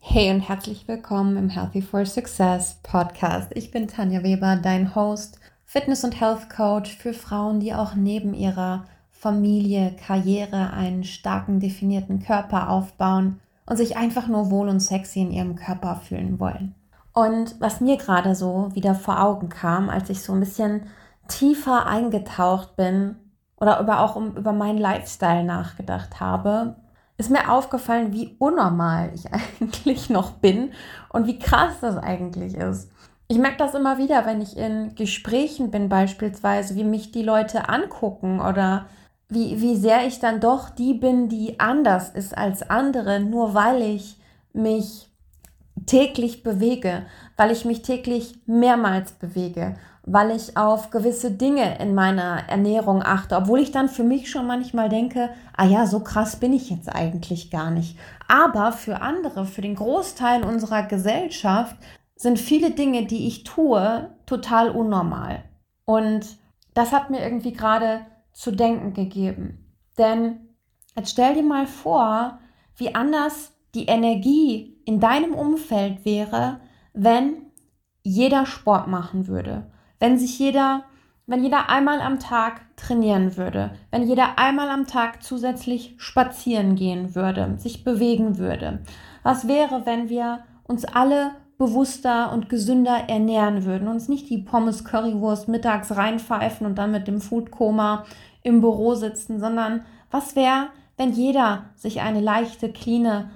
Hey und herzlich willkommen im Healthy for Success Podcast. Ich bin Tanja Weber, dein Host, Fitness- und Health Coach für Frauen, die auch neben ihrer Familie, Karriere einen starken, definierten Körper aufbauen und sich einfach nur wohl und sexy in ihrem Körper fühlen wollen. Und was mir gerade so wieder vor Augen kam, als ich so ein bisschen tiefer eingetaucht bin oder über meinen Lifestyle nachgedacht habe, ist mir aufgefallen, wie unnormal ich eigentlich noch bin und wie krass das eigentlich ist. Ich merke das immer wieder, wenn ich in Gesprächen bin beispielsweise, wie mich die Leute angucken oder wie sehr ich dann doch die bin, die anders ist als andere, nur weil ich mich täglich bewege, weil ich mich täglich mehrmals bewege, weil ich auf gewisse Dinge in meiner Ernährung achte, obwohl ich dann für mich schon manchmal denke, ah ja, so krass bin ich jetzt eigentlich gar nicht. Aber für andere, für den Großteil unserer Gesellschaft sind viele Dinge, die ich tue, total unnormal. Und das hat mir irgendwie gerade zu denken gegeben. Denn jetzt stell dir mal vor, wie anders die Energie in deinem Umfeld wäre, wenn jeder Sport machen würde, wenn jeder einmal am Tag trainieren würde, wenn jeder einmal am Tag zusätzlich spazieren gehen würde, sich bewegen würde. Was wäre, wenn wir uns alle bewusster und gesünder ernähren würden, uns nicht die Pommes Currywurst mittags reinpfeifen und dann mit dem Foodkoma im Büro sitzen, sondern was wäre, wenn jeder sich eine leichte, cleane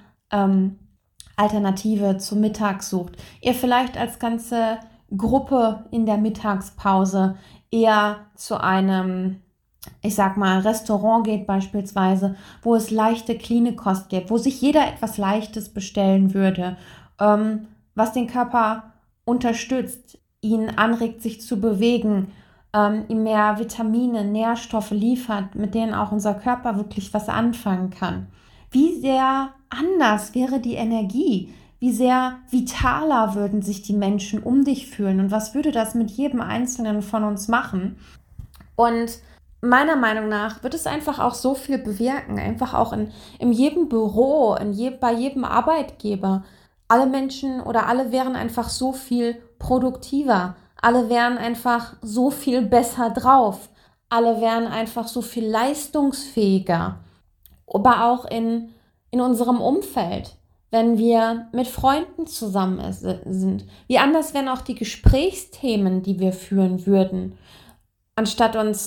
Alternative zum Mittag sucht. Ihr vielleicht als ganze Gruppe in der Mittagspause eher zu einem, ich sag mal, Restaurant geht beispielsweise, wo es leichte, cleane Kost gibt, wo sich jeder etwas Leichtes bestellen würde, was den Körper unterstützt, ihn anregt, sich zu bewegen, ihm mehr Vitamine, Nährstoffe liefert, mit denen auch unser Körper wirklich was anfangen kann. Wie sehr anders wäre die Energie? Wie sehr vitaler würden sich die Menschen um dich fühlen? Und was würde das mit jedem Einzelnen von uns machen? Und meiner Meinung nach wird es einfach auch so viel bewirken. Einfach auch in jedem Büro, bei jedem Arbeitgeber. Alle Menschen oder alle wären einfach so viel produktiver. Alle wären einfach so viel besser drauf. Alle wären einfach so viel leistungsfähiger. Aber auch in unserem Umfeld, wenn wir mit Freunden zusammen sind. Wie anders wären auch die Gesprächsthemen, die wir führen würden, anstatt uns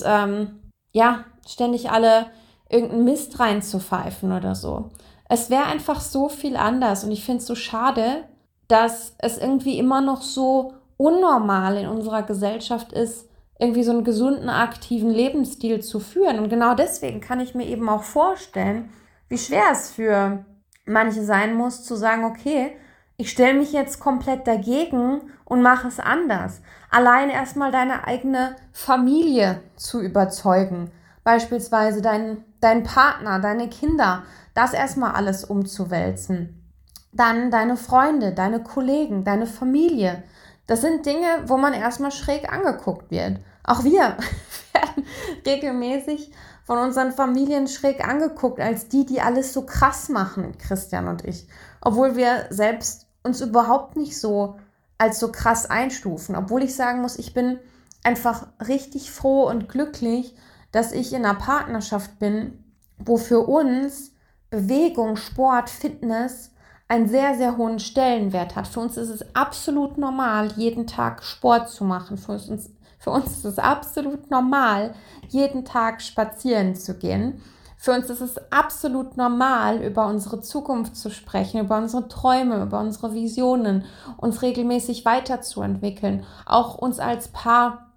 ständig alle irgendeinen Mist reinzupfeifen oder so. Es wäre einfach so viel anders und ich finde es so schade, dass es irgendwie immer noch so unnormal in unserer Gesellschaft ist, irgendwie so einen gesunden, aktiven Lebensstil zu führen. Und genau deswegen kann ich mir eben auch vorstellen, wie schwer es für manche sein muss, zu sagen, okay, ich stelle mich jetzt komplett dagegen und mache es anders. Allein erstmal deine eigene Familie zu überzeugen. Beispielsweise dein Partner, deine Kinder, das erstmal alles umzuwälzen. Dann deine Freunde, deine Kollegen, deine Familie. Das sind Dinge, wo man erstmal schräg angeguckt wird. Auch wir werden regelmäßig von unseren Familien schräg angeguckt, als die alles so krass machen, Christian und ich. Obwohl wir selbst uns überhaupt nicht so als so krass einstufen. Obwohl ich sagen muss, ich bin einfach richtig froh und glücklich, dass ich in einer Partnerschaft bin, wo für uns Bewegung, Sport, Fitness einen sehr, sehr hohen Stellenwert hat. Für uns ist es absolut normal, jeden Tag Sport zu machen. Für uns ist es absolut normal, jeden Tag spazieren zu gehen. Für uns ist es absolut normal, über unsere Zukunft zu sprechen, über unsere Träume, über unsere Visionen, uns regelmäßig weiterzuentwickeln, auch uns als Paar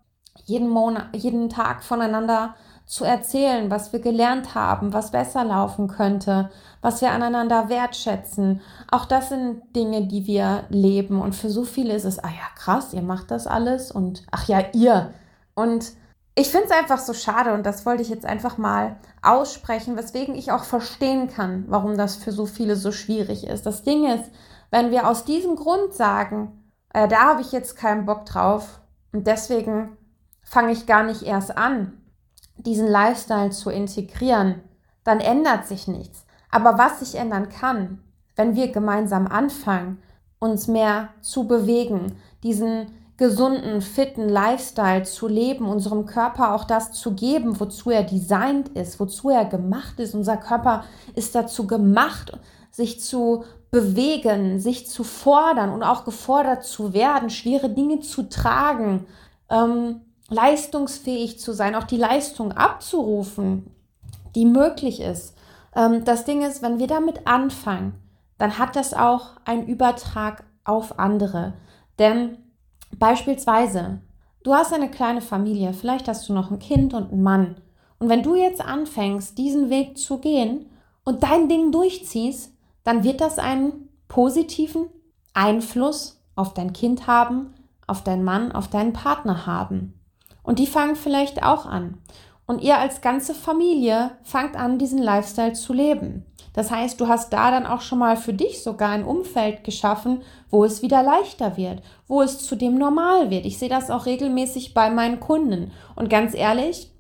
jeden Tag voneinander zu erzählen, was wir gelernt haben, was besser laufen könnte, was wir aneinander wertschätzen. Auch das sind Dinge, die wir leben. Und für so viele ist es, ah ja, krass, ihr macht das alles und ach ja, ihr. Und ich finde es einfach so schade und das wollte ich jetzt einfach mal aussprechen, weswegen ich auch verstehen kann, warum das für so viele so schwierig ist. Das Ding ist, wenn wir aus diesem Grund sagen, da habe ich jetzt keinen Bock drauf und deswegen fange ich gar nicht erst an, diesen Lifestyle zu integrieren, dann ändert sich nichts. Aber was sich ändern kann, wenn wir gemeinsam anfangen, uns mehr zu bewegen, diesen gesunden, fitten Lifestyle zu leben, unserem Körper auch das zu geben, wozu er designt ist, wozu er gemacht ist. Unser Körper ist dazu gemacht, sich zu bewegen, sich zu fordern und auch gefordert zu werden, schwere Dinge zu tragen, leistungsfähig zu sein, auch die Leistung abzurufen, die möglich ist. Das Ding ist, wenn wir damit anfangen, dann hat das auch einen Übertrag auf andere. Denn beispielsweise, du hast eine kleine Familie, vielleicht hast du noch ein Kind und einen Mann. Und wenn du jetzt anfängst, diesen Weg zu gehen und dein Ding durchziehst, dann wird das einen positiven Einfluss auf dein Kind haben, auf deinen Mann, auf deinen Partner haben. Und die fangen vielleicht auch an. Und ihr als ganze Familie fangt an, diesen Lifestyle zu leben. Das heißt, du hast da dann auch schon mal für dich sogar ein Umfeld geschaffen, wo es wieder leichter wird, wo es zu dem normal wird. Ich sehe das auch regelmäßig bei meinen Kunden. Und ganz ehrlich,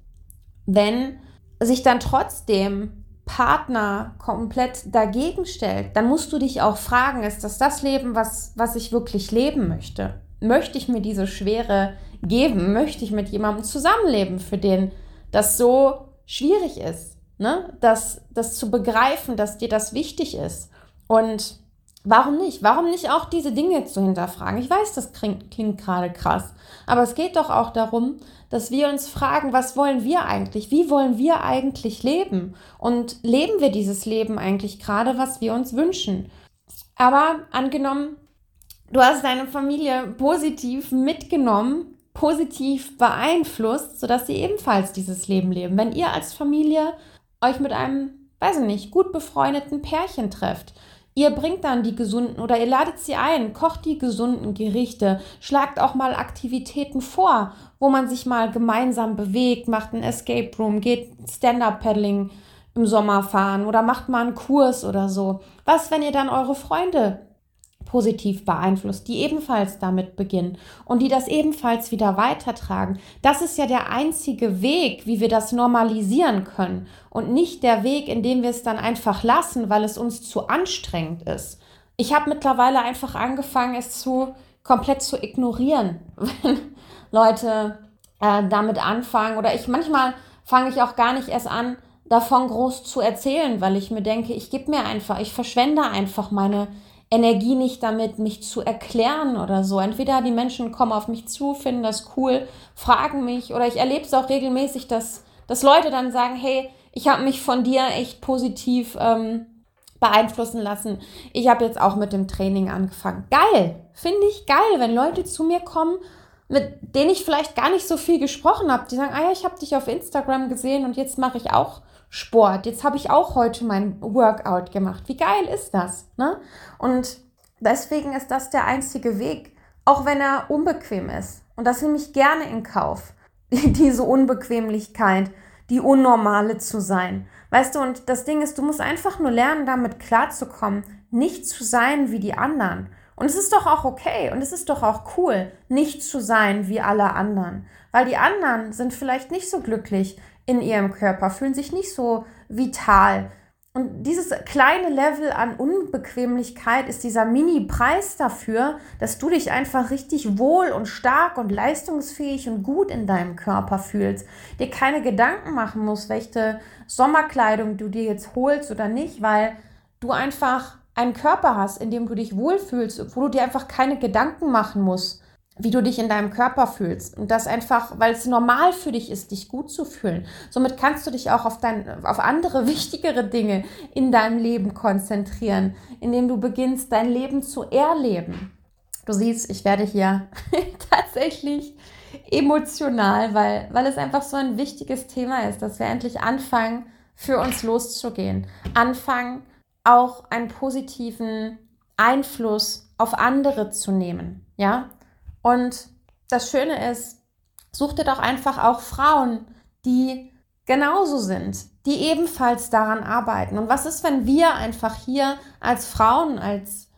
wenn sich dann trotzdem Partner komplett dagegen stellt, dann musst du dich auch fragen, ist das Leben, was ich wirklich leben möchte? Möchte ich mir diese Schwere geben? Möchte ich mit jemandem zusammenleben, für den das so schwierig ist? Ne? Das zu begreifen, dass dir das wichtig ist. Und warum nicht? Warum nicht auch diese Dinge zu hinterfragen? Ich weiß, das klingt gerade krass, aber es geht doch auch darum, dass wir uns fragen, was wollen wir eigentlich? Wie wollen wir eigentlich leben? Und leben wir dieses Leben eigentlich gerade, was wir uns wünschen? Aber angenommen, du hast deine Familie positiv mitgenommen, positiv beeinflusst, sodass sie ebenfalls dieses Leben leben. Wenn ihr als Familie euch mit einem, weiß ich nicht, gut befreundeten Pärchen trefft, ihr bringt dann die gesunden oder ihr ladet sie ein, kocht die gesunden Gerichte, schlagt auch mal Aktivitäten vor, wo man sich mal gemeinsam bewegt, macht ein Escape Room, geht Stand-Up-Paddling im Sommer fahren oder macht mal einen Kurs oder so. Was, wenn ihr dann eure Freunde positiv beeinflusst, die ebenfalls damit beginnen und die das ebenfalls wieder weitertragen? Das ist ja der einzige Weg, wie wir das normalisieren können und nicht der Weg, in dem wir es dann einfach lassen, weil es uns zu anstrengend ist. Ich habe mittlerweile einfach angefangen, es komplett zu ignorieren, wenn Leute damit anfangen, oder manchmal fange ich auch gar nicht erst an, davon groß zu erzählen, weil ich mir denke, ich verschwende einfach meine Energie nicht damit, mich zu erklären oder so. Entweder die Menschen kommen auf mich zu, finden das cool, fragen mich, oder ich erlebe es auch regelmäßig, dass Leute dann sagen, hey, ich habe mich von dir echt positiv beeinflussen lassen. Ich habe jetzt auch mit dem Training angefangen. Geil, finde ich geil, wenn Leute zu mir kommen, mit denen ich vielleicht gar nicht so viel gesprochen habe. Die sagen, ja, ich habe dich auf Instagram gesehen und jetzt mache ich auch Sport. Jetzt habe ich auch heute mein Workout gemacht. Wie geil ist das? Ne? Und deswegen ist das der einzige Weg, auch wenn er unbequem ist. Und das nehme ich gerne in Kauf, diese Unbequemlichkeit, die Unnormale zu sein. Weißt du, und das Ding ist, du musst einfach nur lernen, damit klarzukommen, nicht zu sein wie die anderen. Und es ist doch auch okay und es ist doch auch cool, nicht zu sein wie alle anderen. Weil die anderen sind vielleicht nicht so glücklich in ihrem Körper, fühlen sich nicht so vital. Und dieses kleine Level an Unbequemlichkeit ist dieser Mini-Preis dafür, dass du dich einfach richtig wohl und stark und leistungsfähig und gut in deinem Körper fühlst. Dir keine Gedanken machen musst, welche Sommerkleidung du dir jetzt holst oder nicht, weil du einfach einen Körper hast, in dem du dich wohlfühlst, wo du dir einfach keine Gedanken machen musst, wie du dich in deinem Körper fühlst. Und das einfach, weil es normal für dich ist, dich gut zu fühlen. Somit kannst du dich auch auf andere, wichtigere Dinge in deinem Leben konzentrieren, indem du beginnst, dein Leben zu erleben. Du siehst, ich werde hier tatsächlich emotional, weil es einfach so ein wichtiges Thema ist, dass wir endlich anfangen, für uns loszugehen. Anfangen, auch einen positiven Einfluss auf andere zu nehmen, ja? Und das Schöne ist, such dir doch einfach auch Frauen, die genauso sind, die ebenfalls daran arbeiten. Und was ist, wenn wir einfach hier als Frauen, als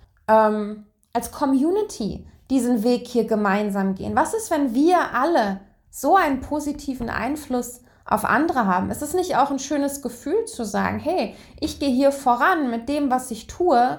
Community diesen Weg hier gemeinsam gehen? Was ist, wenn wir alle so einen positiven Einfluss auf andere haben? Ist es nicht auch ein schönes Gefühl zu sagen, hey, ich gehe hier voran mit dem, was ich tue,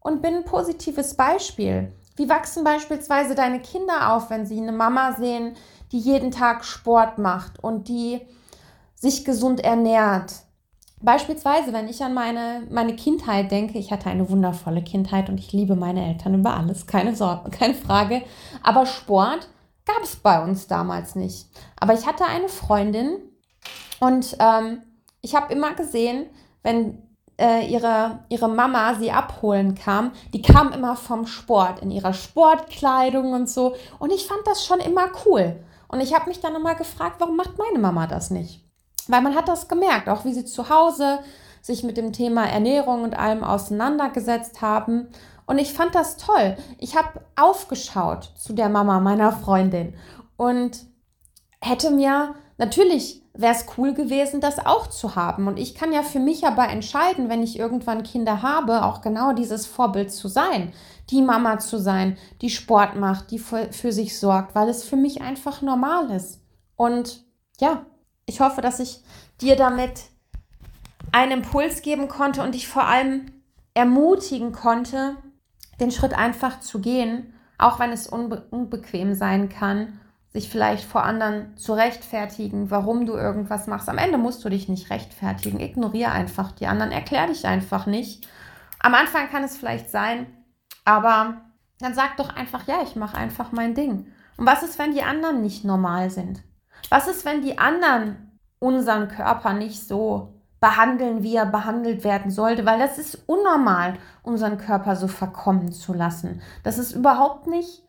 und bin ein positives Beispiel. Wie wachsen beispielsweise deine Kinder auf, wenn sie eine Mama sehen, die jeden Tag Sport macht und die sich gesund ernährt? Beispielsweise, wenn ich an meine Kindheit denke, ich hatte eine wundervolle Kindheit und ich liebe meine Eltern über alles, keine Sorge, keine Frage. Aber Sport gab es bei uns damals nicht. Aber ich hatte eine Freundin und ich habe immer gesehen, wenn ihre Mama sie abholen kam, die kam immer vom Sport, in ihrer Sportkleidung und so. Und ich fand das schon immer cool. Und ich habe mich dann immer gefragt, warum macht meine Mama das nicht? Weil man hat das gemerkt, auch wie sie zu Hause sich mit dem Thema Ernährung und allem auseinandergesetzt haben. Und ich fand das toll. Ich habe aufgeschaut zu der Mama meiner Freundin und natürlich wäre es cool gewesen, das auch zu haben. Und ich kann ja für mich aber entscheiden, wenn ich irgendwann Kinder habe, auch genau dieses Vorbild zu sein, die Mama zu sein, die Sport macht, die für sich sorgt, weil es für mich einfach normal ist. Und ja, ich hoffe, dass ich dir damit einen Impuls geben konnte und dich vor allem ermutigen konnte, den Schritt einfach zu gehen, auch wenn es unbequem sein kann, sich vielleicht vor anderen zu rechtfertigen, warum du irgendwas machst. Am Ende musst du dich nicht rechtfertigen. Ignoriere einfach die anderen, erklär dich einfach nicht. Am Anfang kann es vielleicht sein, aber dann sag doch einfach, ja, ich mache einfach mein Ding. Und was ist, wenn die anderen nicht normal sind? Was ist, wenn die anderen unseren Körper nicht so behandeln, wie er behandelt werden sollte? Weil das ist unnormal, unseren Körper so verkommen zu lassen. Das ist überhaupt nicht,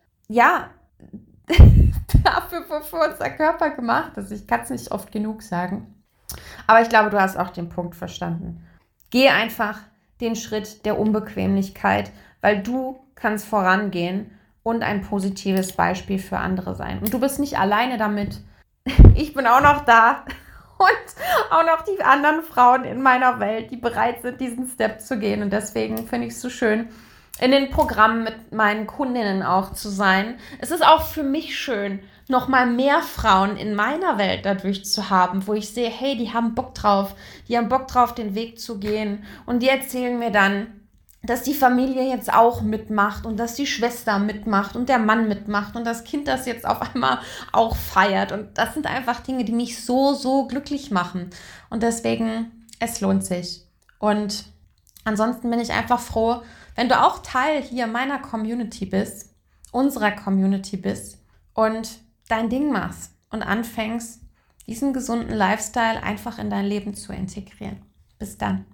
dafür, wofür unser Körper gemacht ist. Ich kann es nicht oft genug sagen. Aber ich glaube, du hast auch den Punkt verstanden. Geh einfach den Schritt der Unbequemlichkeit, weil du kannst vorangehen und ein positives Beispiel für andere sein. Und du bist nicht alleine damit. Ich bin auch noch da und auch noch die anderen Frauen in meiner Welt, die bereit sind, diesen Step zu gehen. Und deswegen finde ich es so schön, in den Programmen mit meinen Kundinnen auch zu sein. Es ist auch für mich schön, nochmal mehr Frauen in meiner Welt dadurch zu haben, wo ich sehe, hey, die haben Bock drauf, den Weg zu gehen. Und die erzählen mir dann, dass die Familie jetzt auch mitmacht und dass die Schwester mitmacht und der Mann mitmacht und das Kind das jetzt auf einmal auch feiert. Und das sind einfach Dinge, die mich so, so glücklich machen. Und deswegen, es lohnt sich. Und ansonsten bin ich einfach froh, wenn du auch Teil hier meiner Community bist, unserer Community bist und dein Ding machst und anfängst, diesen gesunden Lifestyle einfach in dein Leben zu integrieren. Bis dann.